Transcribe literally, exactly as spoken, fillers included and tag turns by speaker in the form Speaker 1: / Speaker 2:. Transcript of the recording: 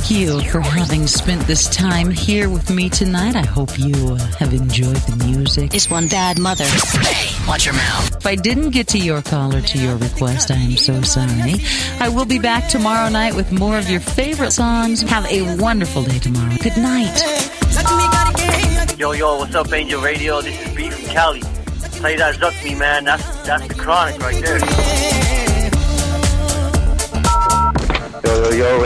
Speaker 1: thank you for having spent this time here with me tonight. I hope you uh, have enjoyed the music.
Speaker 2: Is one bad mother. Hey, watch your mouth.
Speaker 1: If I didn't get to your call or to your request, I am so sorry. I will be back tomorrow night with more of your favorite songs. Have a wonderful day tomorrow. Good night.
Speaker 3: Yo, yo, what's up, Angel Radio? This is B from Cali. Play that Zuck Me, man. That's, that's the chronic right there.
Speaker 4: Yo, yo, yo.